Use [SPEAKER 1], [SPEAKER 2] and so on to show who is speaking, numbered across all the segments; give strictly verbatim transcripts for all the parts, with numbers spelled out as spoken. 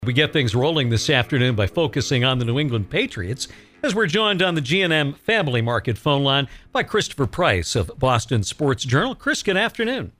[SPEAKER 1] We get things rolling this afternoon by focusing on the New England Patriots as we're joined on the G and M Family Market phone line by Christopher Price of Boston Sports Journal. Chris, good afternoon.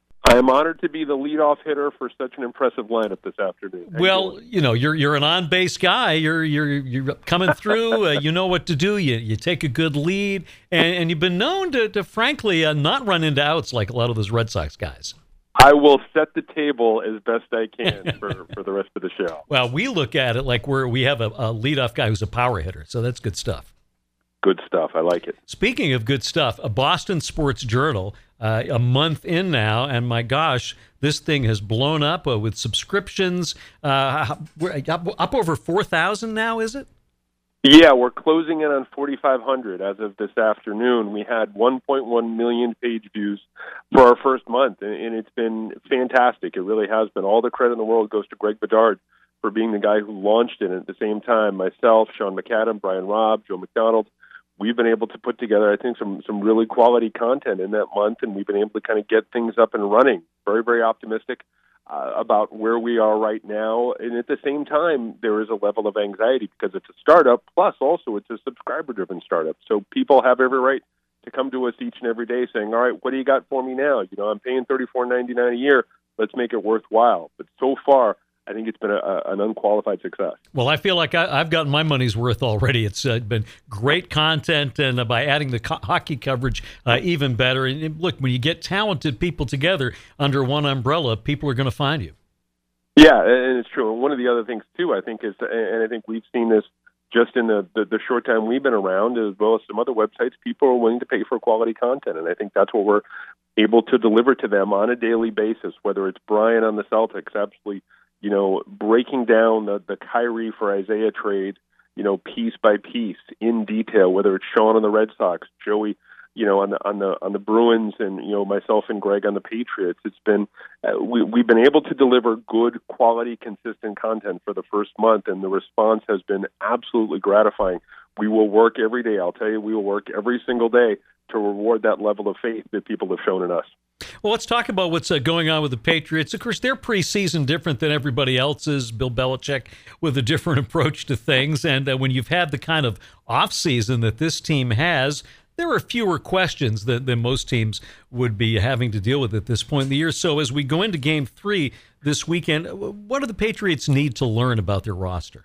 [SPEAKER 2] I am honored to be the leadoff hitter for such an impressive lineup this afternoon. How
[SPEAKER 1] Well,
[SPEAKER 2] you,
[SPEAKER 1] you know, you're you're an on-base guy. You're you're you're coming through. uh, you know what to do. You you take a good lead, and, and you've been known to, to frankly, uh, not run into outs like a lot of those Red Sox guys.
[SPEAKER 2] I will set the table as best I can for, for the rest of the show.
[SPEAKER 1] Well, we look at it like we're we have a, a leadoff guy who's a power hitter, so that's good stuff.
[SPEAKER 2] Good stuff. I like it.
[SPEAKER 1] Speaking of good stuff, a Boston Sports Journal, uh, a month in now, and my gosh, this thing has blown up uh, with subscriptions. Uh, we're up, up over four thousand now, is it?
[SPEAKER 2] Yeah, we're closing in on forty-five hundred as of this afternoon. We had one point one million page views for our first month, and, and it's been fantastic. It really has been. All the credit in the world goes to Greg Bedard for being the guy who launched it. And at the same time, myself, Sean McAdam, Brian Robb, Joe McDonald, we've been able to put together, I think, some some really quality content in that month, and we've been able to kind of get things up and running. Very, very optimistic uh, about where we are right now. And at the same time, there is a level of anxiety because it's a startup, plus also it's a subscriber-driven startup. So people have every right to come to us each and every day saying, all right, what do you got for me now? You know, I'm paying thirty-four ninety-nine a year. Let's make it worthwhile. But so far, I think it's been a, a, an unqualified success.
[SPEAKER 1] Well, I feel like I, I've gotten my money's worth already. It's uh, been great content, and uh, by adding the co- hockey coverage, uh, even better. And, and look, when you get talented people together under one umbrella, people are going to find you.
[SPEAKER 2] Yeah, and it's true. And one of the other things, too, I think is, and I think we've seen this just in the, the, the short time we've been around, as well as some other websites, people are willing to pay for quality content. And I think that's what we're able to deliver to them on a daily basis, whether it's Brian on the Celtics, absolutely, you know, breaking down the, the Kyrie for Isaiah trade, you know, piece by piece in detail, whether it's Sean on the Red Sox, Joey, you know, on the on the on the Bruins, and you know, myself and Greg on the Patriots. It's been uh, we we've been able to deliver good, quality, consistent content for the first month, and the response has been absolutely gratifying. We will work every day. I'll tell you, we will work every single day to reward that level of faith that people have shown in us.
[SPEAKER 1] Well, let's talk about what's uh, going on with the Patriots. Of course, their preseason different than everybody else's. Bill Belichick with a different approach to things, and uh, when you've had the kind of offseason that this team has, there are fewer questions than, than most teams would be having to deal with at this point in the year. So as we go into game three this weekend, what do the Patriots need to learn about their roster?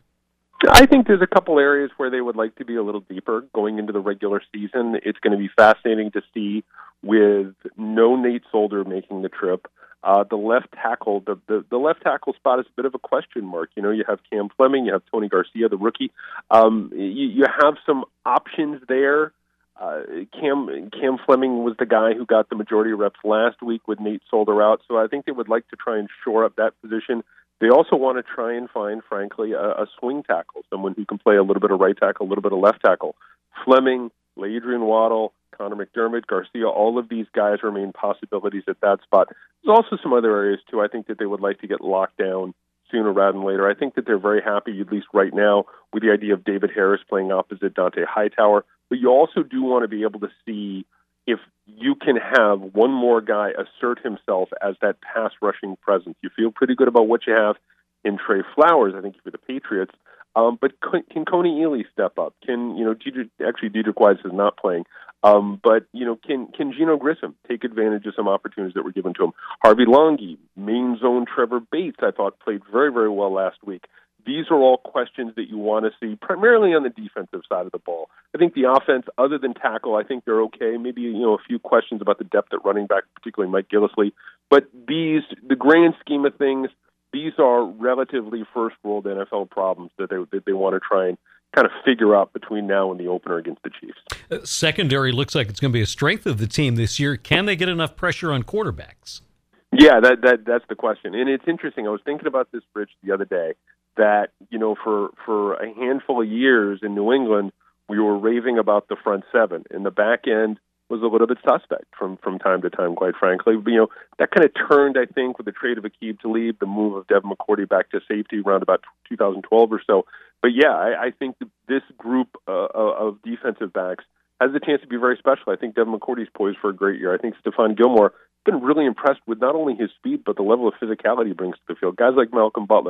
[SPEAKER 2] I think there's a couple areas where they would like to be a little deeper going into the regular season. It's going to be fascinating to see with no Nate Solder making the trip. Uh, the left tackle, the, the, the left tackle spot is a bit of a question mark. You know, you have Cam Fleming, you have Tony Garcia, the rookie. Um, you, you have some options there. Uh, Cam Cam Fleming was the guy who got the majority of reps last week with Nate Solder out, so I think they would like to try and shore up that position. They also want to try and find, frankly, a, a swing tackle, someone who can play a little bit of right tackle, a little bit of left tackle. Fleming, Adrian Waddle, Connor McDermott, Garcia, all of these guys remain possibilities at that spot. There's also some other areas, too, I think that they would like to get locked down sooner rather than later. I think that they're very happy, at least right now, with the idea of David Harris playing opposite Dante Hightower. But you also do want to be able to see if you can have one more guy assert himself as that pass rushing presence. You feel pretty good about what you have in Trey Flowers, I think, for the Patriots. Um, but can, can Coney Ealy step up? Can, you know, Dedrick, actually Dedrick Wise is not playing. Um, but, you know, can can Geno Grissom take advantage of some opportunities that were given to him? Harvey Longy, main zone Trevor Bates, I thought played very, very well last week. These are all questions that you want to see, primarily on the defensive side of the ball. I think the offense, other than tackle, I think they're okay. Maybe, you know, a few questions about the depth at running back, particularly Mike Gillislee. But these, the grand scheme of things, these are relatively first-world N F L problems that they that they want to try and kind of figure out between now and the opener against the Chiefs.
[SPEAKER 1] Uh, secondary looks like it's going to be a strength of the team this year. Can they get enough pressure on quarterbacks?
[SPEAKER 2] Yeah, that that that's the question. And it's interesting. I was thinking about this, Rich, the other day, that, you know, for, for a handful of years in New England, we were raving about the front seven, and the back end was a little bit suspect from, from time to time, quite frankly. But, you know, that kind of turned, I think, with the trade of Aqib Talib, the move of Devin McCourty back to safety around about two thousand twelve or so. But, yeah, I, I think that this group uh, of defensive backs has the chance to be very special. I think Devin McCourty's poised for a great year. I think Stephon Gilmore has been really impressed with not only his speed, but the level of physicality he brings to the field. Guys like Malcolm Butler,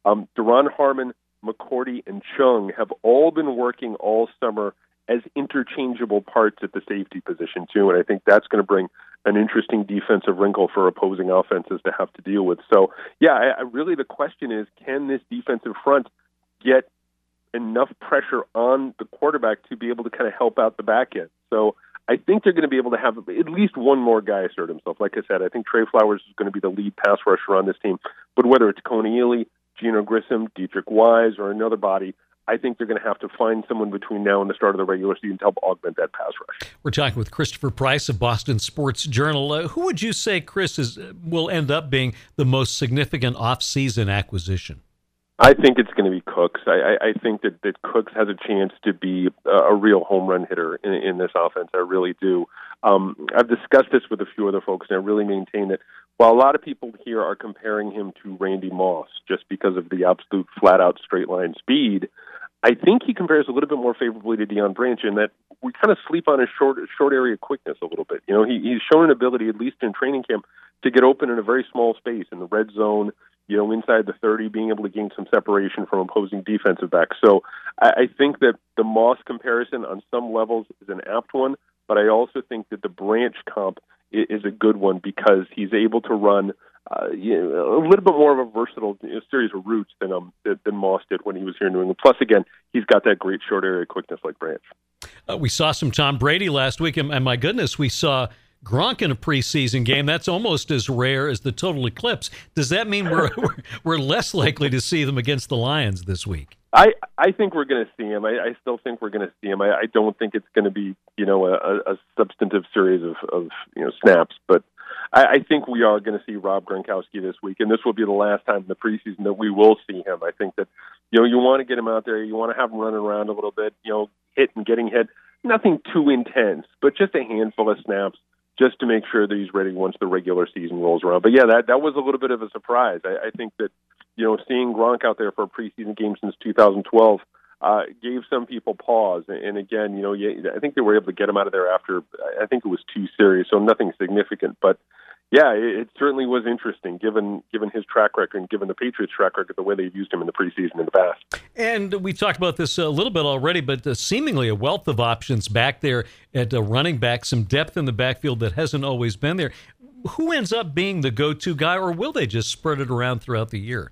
[SPEAKER 2] Um, Duron Harmon, McCourty, and Chung have all been working all summer as interchangeable parts at the safety position, too. And I think that's going to bring an interesting defensive wrinkle for opposing offenses to have to deal with. So, yeah, I, I really the question is, can this defensive front get enough pressure on the quarterback to be able to kind of help out the back end? So I think they're going to be able to have at least one more guy assert himself. Like I said, I think Trey Flowers is going to be the lead pass rusher on this team. But whether it's Coney Ely, Geno Grissom, Dietrich Wise, or another body, I think they're going to have to find someone between now and the start of the regular season to help augment that pass rush.
[SPEAKER 1] We're talking with Christopher Price of Boston Sports Journal. Uh, who would you say, Chris, is will end up being the most significant off-season acquisition?
[SPEAKER 2] I think it's going to be Cooks. I, I, I think that, that Cooks has a chance to be a, a real home run hitter in, in this offense. I really do. Um, I've discussed this with a few other folks, and I really maintain that while a lot of people here are comparing him to Randy Moss just because of the absolute flat-out straight-line speed, I think he compares a little bit more favorably to Deion Branch in that we kind of sleep on his short short area quickness a little bit. You know, he, he's shown an ability, at least in training camp, to get open in a very small space in the red zone, you know, inside the thirty, being able to gain some separation from opposing defensive backs. So I, I think that the Moss comparison on some levels is an apt one, but I also think that the Branch comp is, is a good one because he's able to run Uh, you know, a little bit more of a versatile you know, series of routes than um than Moss did when he was here in New England. Plus, again, he's got that great short area quickness like Branch.
[SPEAKER 1] Uh, we saw some Tom Brady last week, and, and my goodness, we saw Gronk in a preseason game. That's almost as rare as the total eclipse. Does that mean we're we're, we're less likely to see them against the Lions this week?
[SPEAKER 2] I, I think we're going to see him. I, I still think we're going to see him. I, I don't think it's going to be you know a, a substantive series of, of you know snaps, but I, I think we are going to see Rob Gronkowski this week, and this will be the last time in the preseason that we will see him. I think that you know you want to get him out there, you want to have him running around a little bit, you know, hit and getting hit. Nothing too intense, but just a handful of snaps, just to make sure that he's ready once the regular season rolls around. But yeah, that that was a little bit of a surprise. I, I think that you know seeing Gronk out there for a preseason game since two thousand twelve uh, gave some people pause. And again, you know, I think they were able to get him out of there after I think it was two series, so nothing significant, but. Yeah, it certainly was interesting, given given his track record and given the Patriots' track record, the way they've used him in the preseason in the past.
[SPEAKER 1] And we talked about this a little bit already, but uh, seemingly a wealth of options back there at uh, running back, some depth in the backfield that hasn't always been there. Who ends up being the go-to guy, or will they just spread it around throughout the year?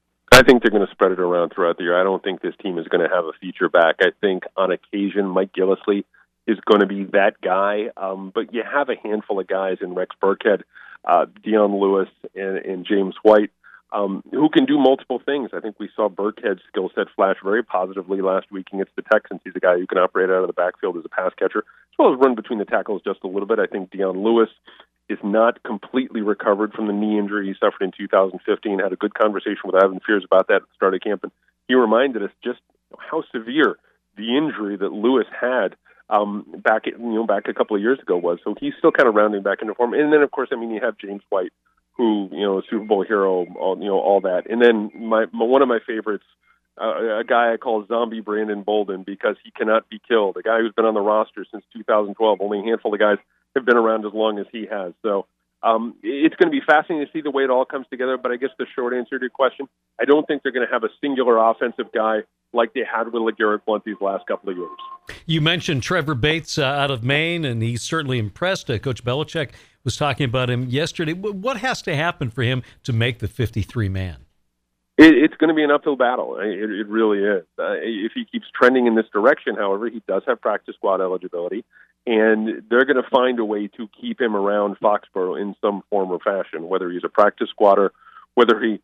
[SPEAKER 2] I think they're going to spread it around throughout the year. I don't think this team is going to have a feature back. I think on occasion Mike Gillislee is going to be that guy, um, but you have a handful of guys in Rex Burkhead, Uh, Dion Lewis and, and James White, um, who can do multiple things. I think we saw Burkhead's skill set flash very positively last week against the Texans. He's a guy who can operate out of the backfield as a pass catcher, as well as run between the tackles just a little bit. I think Dion Lewis is not completely recovered from the knee injury he suffered in two thousand fifteen. Had a good conversation with Evan Fears about that at the start of camp, and he reminded us just how severe the injury that Lewis had Um, back, you know, back a couple of years ago was. So he's still kind of rounding back into form. And then, of course, I mean, you have James White, who, you know, a Super Bowl hero, all, you know, all that. And then my, my one of my favorites, uh, a guy I call Zombie Brandon Bolden, because he cannot be killed. A guy who's been on the roster since two thousand twelve. Only a handful of guys have been around as long as he has. So um, it's going to be fascinating to see the way it all comes together. But I guess the short answer to your question, I don't think they're going to have a singular offensive guy like they had with LeGarrette Blount these last couple of years.
[SPEAKER 1] You mentioned Trevor Bates uh, out of Maine, and he's certainly impressed. Uh, Coach Belichick was talking about him yesterday. What has to happen for him to make the fifty-three man?
[SPEAKER 2] It, it's going to be an uphill battle. It, it really is. Uh, if he keeps trending in this direction, however, he does have practice squad eligibility, and they're going to find a way to keep him around Foxborough in some form or fashion, whether he's a practice squatter, whether he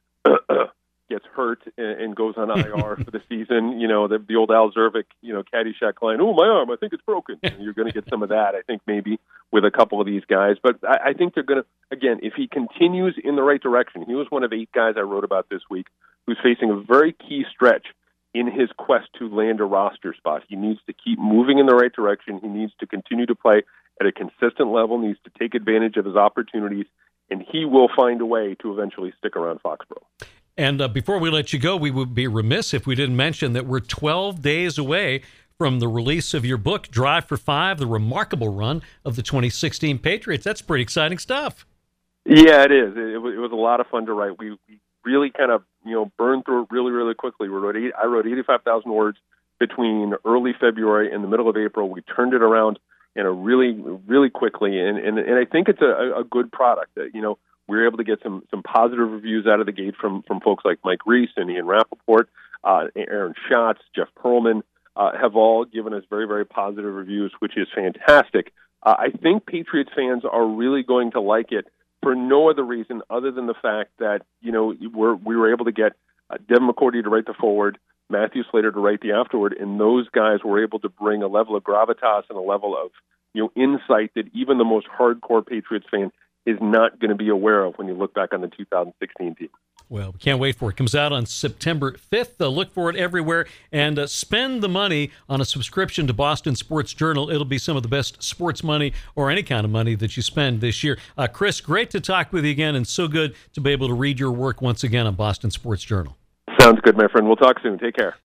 [SPEAKER 2] gets hurt and goes on I R for the season. You know, the, the old Al Zervik, you know, Caddyshack line, oh, my arm, I think it's broken. And you're going to get some of that, I think, maybe with a couple of these guys. But I, I think they're going to, again, if he continues in the right direction, he was one of eight guys I wrote about this week who's facing a very key stretch in his quest to land a roster spot. He needs to keep moving in the right direction. He needs to continue to play at a consistent level, needs to take advantage of his opportunities, and he will find a way to eventually stick around Foxborough.
[SPEAKER 1] And uh, before we let you go, we would be remiss if we didn't mention that we're twelve days away from the release of your book, Drive for Five, the remarkable run of the twenty sixteen Patriots. That's pretty exciting stuff.
[SPEAKER 2] Yeah, it is. It, it was a lot of fun to write. We, we really kind of you know, burned through it really, really quickly. We wrote eight, I wrote eighty-five thousand words between early February and the middle of April. We turned it around in a really, really quickly, and and, and I think it's a, a good product. Uh, you know, we were able to get some some positive reviews out of the gate from from folks like Mike Reese and Ian Rappaport, uh, Aaron Schatz, Jeff Pearlman, uh, have all given us very, very positive reviews, which is fantastic. Uh, I think Patriots fans are really going to like it for no other reason other than the fact that, you know, we're, we were able to get uh, Devin McCourty to write the forward, Matthew Slater to write the afterward, and those guys were able to bring a level of gravitas and a level of, you know, insight that even the most hardcore Patriots fan is not going to be aware of when you look back on the two thousand sixteen team.
[SPEAKER 1] Well, we can't wait for it. It comes out on September fifth. Uh, look for it everywhere, and uh, spend the money on a subscription to Boston Sports Journal. It'll be some of the best sports money or any kind of money that you spend this year. Uh, Chris, great to talk with you again, and so good to be able to read your work once again on Boston Sports Journal.
[SPEAKER 2] Sounds good, my friend. We'll talk soon. Take care.